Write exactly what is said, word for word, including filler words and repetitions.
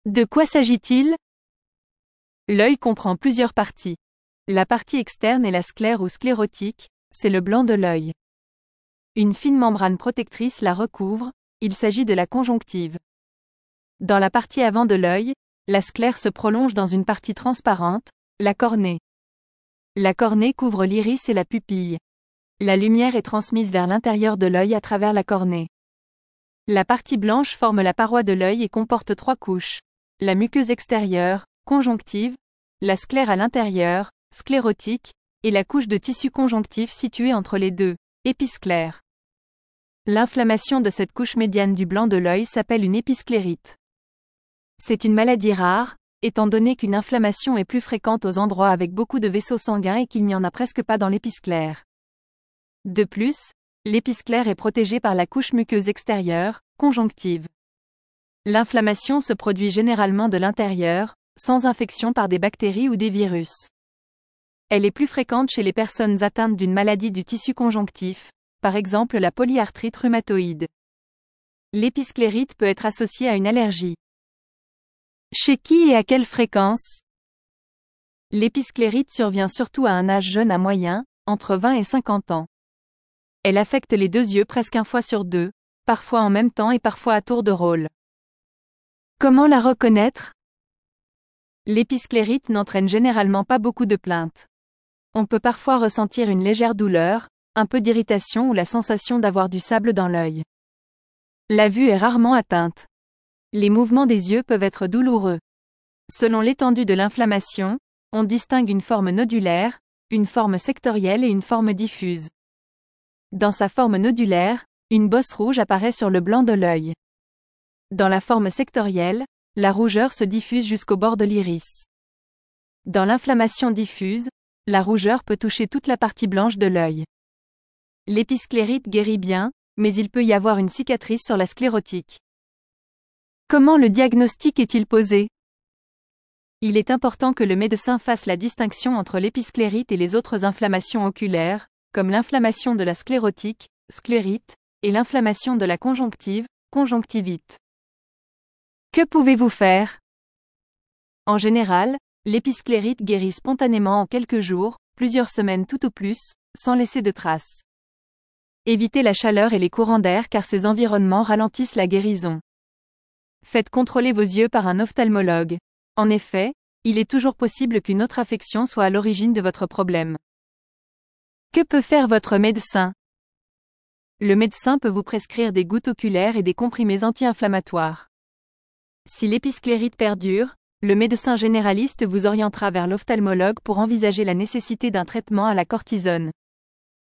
De quoi s'agit-il? L'œil comprend plusieurs parties. La partie externe est la sclère ou sclérotique, c'est le blanc de l'œil. Une fine membrane protectrice la recouvre, il s'agit de la conjonctive. Dans la partie avant de l'œil, la sclère se prolonge dans une partie transparente, la cornée. La cornée couvre l'iris et la pupille. La lumière est transmise vers l'intérieur de l'œil à travers la cornée. La partie blanche forme la paroi de l'œil et comporte trois couches. La muqueuse extérieure, conjonctive, la sclère à l'intérieur, sclérotique, et la couche de tissu conjonctif située entre les deux, épisclère. L'inflammation de cette couche médiane du blanc de l'œil s'appelle une épisclérite. C'est une maladie rare, étant donné qu'une inflammation est plus fréquente aux endroits avec beaucoup de vaisseaux sanguins et qu'il n'y en a presque pas dans l'épisclère. De plus, l'épisclère est protégée par la couche muqueuse extérieure, conjonctive. L'inflammation se produit généralement de l'intérieur, sans infection par des bactéries ou des virus. Elle est plus fréquente chez les personnes atteintes d'une maladie du tissu conjonctif, par exemple la polyarthrite rhumatoïde. L'épisclérite peut être associée à une allergie. Chez qui et à quelle fréquence? L'épisclérite survient surtout à un âge jeune à moyen, entre vingt et cinquante ans. Elle affecte les deux yeux presque une fois sur deux, parfois en même temps et parfois à tour de rôle. Comment la reconnaître? L'épisclérite n'entraîne généralement pas beaucoup de plaintes. On peut parfois ressentir une légère douleur, un peu d'irritation ou la sensation d'avoir du sable dans l'œil. La vue est rarement atteinte. Les mouvements des yeux peuvent être douloureux. Selon l'étendue de l'inflammation, on distingue une forme nodulaire, une forme sectorielle et une forme diffuse. Dans sa forme nodulaire, une bosse rouge apparaît sur le blanc de l'œil. Dans la forme sectorielle, la rougeur se diffuse jusqu'au bord de l'iris. Dans l'inflammation diffuse, la rougeur peut toucher toute la partie blanche de l'œil. L'épisclérite guérit bien, mais il peut y avoir une cicatrice sur la sclérotique. Comment le diagnostic est-il posé? Il est important que le médecin fasse la distinction entre l'épisclérite et les autres inflammations oculaires, comme l'inflammation de la sclérotique, sclérite, et l'inflammation de la conjonctive, conjonctivite. Que pouvez-vous faire? En général, l'épisclérite guérit spontanément en quelques jours, plusieurs semaines tout au plus, sans laisser de traces. Évitez la chaleur et les courants d'air car ces environnements ralentissent la guérison. Faites contrôler vos yeux par un ophtalmologue. En effet, il est toujours possible qu'une autre affection soit à l'origine de votre problème. Que peut faire votre médecin? Le médecin peut vous prescrire des gouttes oculaires et des comprimés anti-inflammatoires. Si l'épisclérite perdure, le médecin généraliste vous orientera vers l'ophtalmologue pour envisager la nécessité d'un traitement à la cortisone.